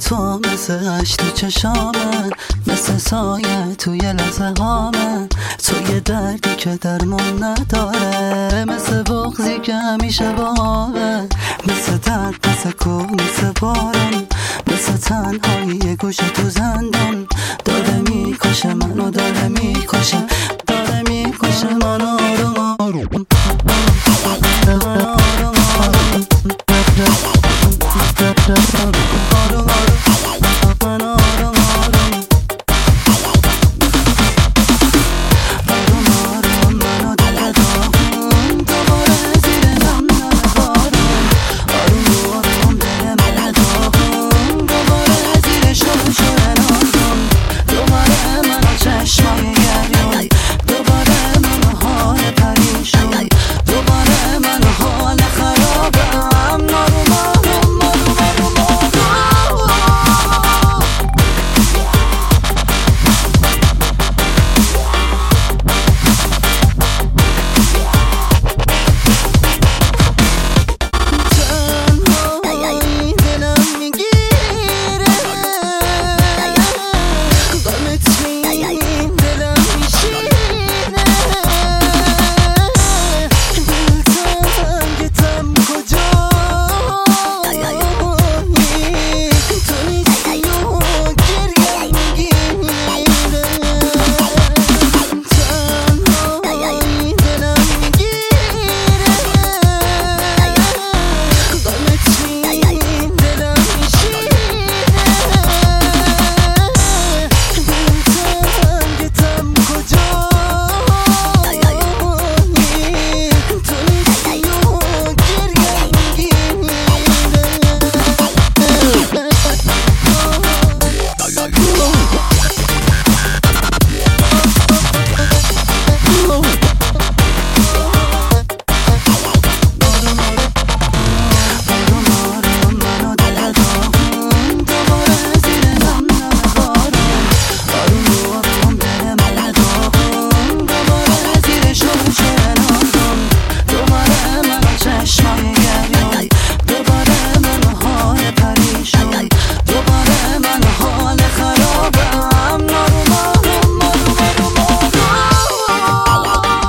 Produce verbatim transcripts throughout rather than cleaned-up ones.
تو مثل عشق تو چشامه، مثل سایه توی لحظه هامه. تو یه دردی که درمون نداره، مثل بغضی که همیشه باهامه. مثل درد، مثل کوه، مثل باران، مثل تنهایی یه گوشه تو زندان. داره میکشه منو، داره میکشه، داره میکشه منو آروم آروم.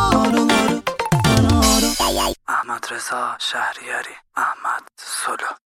احمد رضا شهریاری، احمد سلو.